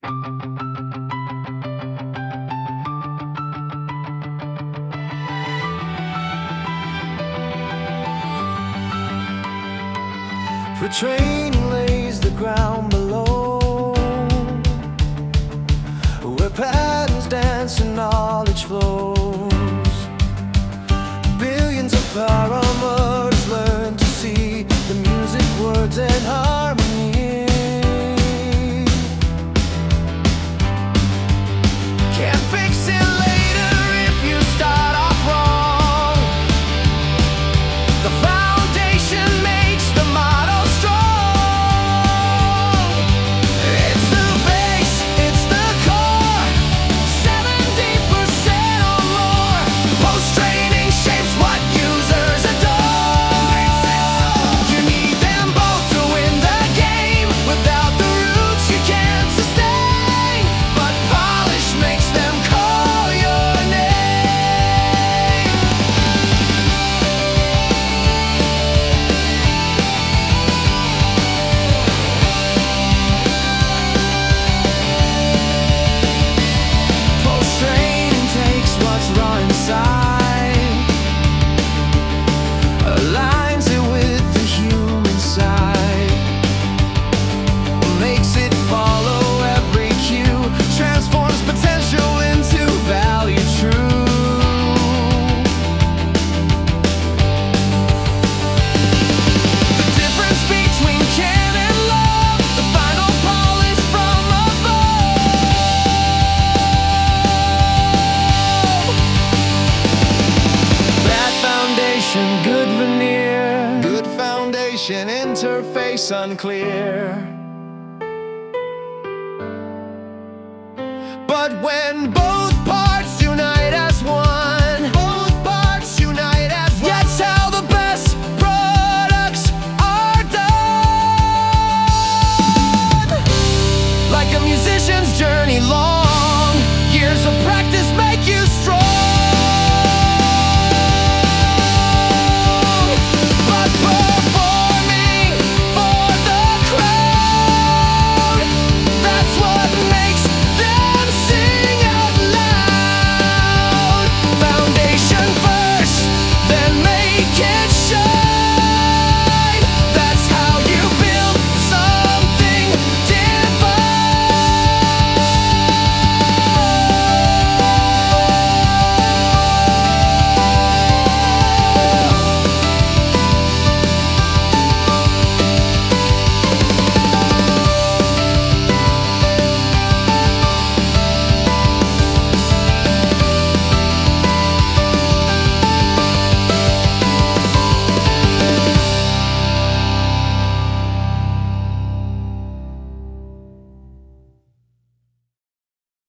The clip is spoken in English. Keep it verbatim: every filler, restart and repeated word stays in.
For training lays the ground below, where patterns dance and knowledge flows. Billions of parameters learn to see the music, words, and harmony. Can't fix it later if you start off wrong. The foundation makes the model strong. It's the base, it's the core, seventy percent or more. Post-training shapes what users adore. You need them both to win the game. Without the roots you can't sustain, but polish makes them call your name. Post-training takes what's raw inside, aligns it with the human side, makes it follow every cue, transforms potential into value true. The difference between can and love, the final polish from above. Bad foundation, good veneer. Good foundation, interface unclear. But when both parts unite as one, both parts unite as one, that's how the best products are done. Like a musician's journey long